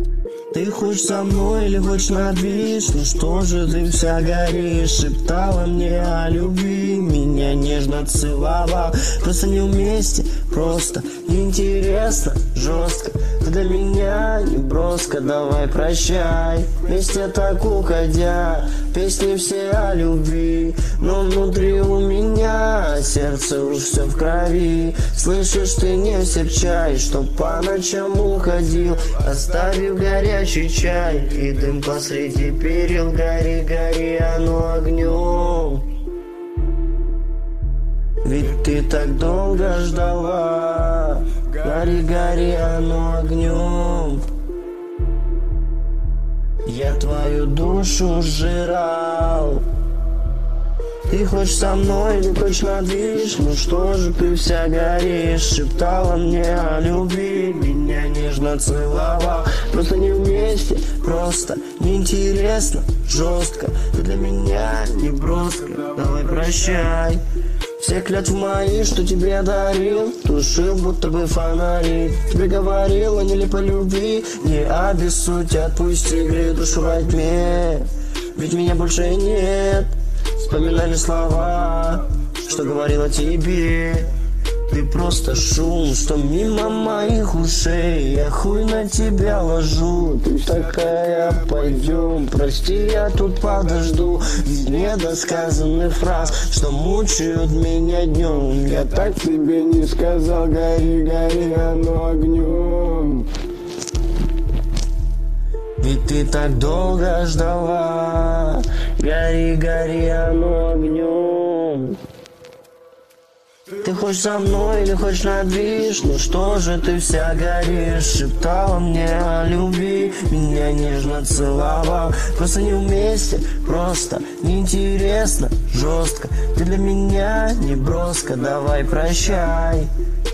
Ты хочешь со мной или хочешь на движ? Ну что же ты вся горишь? Шептала мне о любви, меня нежно целовал. Просто не вместе, просто неинтересно, жестко. Ты для меня не броско, давай прощай. Вместе так уходя, песни все о любви. Но внутри у меня сердце уж все в крови. Слышишь, ты не серчай, что по ночам уходил, оставив горячий чай и дым посреди перил. Гори, гори, оно огнем. Ведь ты так долго ждала. Гори, гори, оно огнем. Я твою душу сжирал. Ты хочешь со мной или хочешь на движ? Ну что же ты вся горишь? Шептала мне о любви, меня нежно целовал. Просто не вместе, просто неинтересно, жестко. Ты для меня не броско, давай прощай. Все клятвы мои, что тебе дарил, тушил, будто бы фонари. Тебе говорила не ли по любви, не обессудь, отпусти, грею душу во тьме. Ведь меня больше нет. Вспоминали слова, что говорила тебе. Ты просто шум, что мимо моих ушей. Я хуй на тебя ложу. Ты такая, пойдем, прости, я тут подожду. Из недосказанных фраз, что мучают меня днем. Я так тебе не сказал, гори, гори, оно огнем. Ведь ты так долго ждала. Гори, гори, оно огнем. Ты хочешь со мной или хочешь на движ? Ну что же ты вся горишь? Шептала мне о любви, меня нежно целовал. Просто не вместе, просто неинтересно, жестко. Ты для меня не броско, давай прощай.